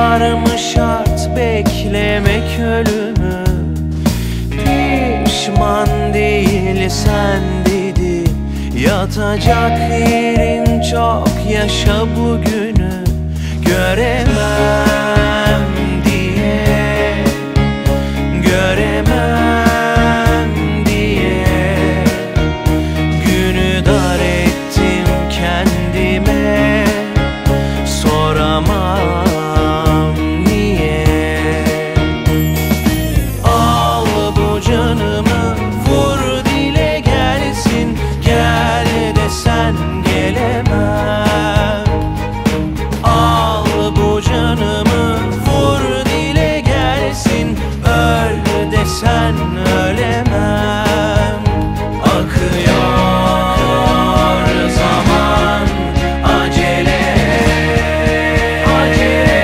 var mı şart beklemek ölümü? Pişman değilsen dedi, yatacak yerin çok, yaşa bugünü. Göremem diye, göremem diye günü dar ettim kendime, soramam niye. Al bu canımı, vur dile gelsin, gel desen gelemem. Al bu canımı, vur dile gelsin, öl desen ölemem. Akıyor zaman, acele, acele.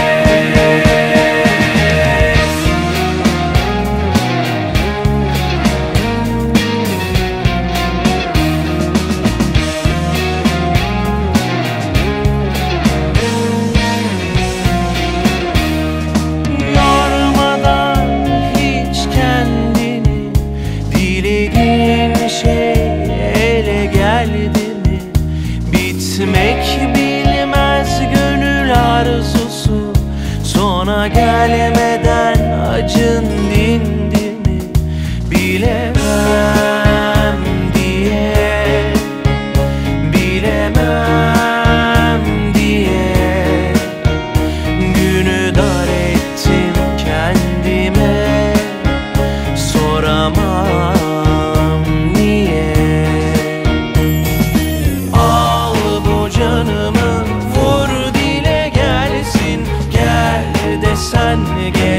Yormadan hiç kendini, dilediğin şey ele geldi mi? Bitmek bilmez gönül arzusu, sona gelmeden acın dindi mi? Bilemem diye, bilemem diye günü dar ettim kendime, soramam niye. Al bu canımı, vur dile gelsin, gel desen gel.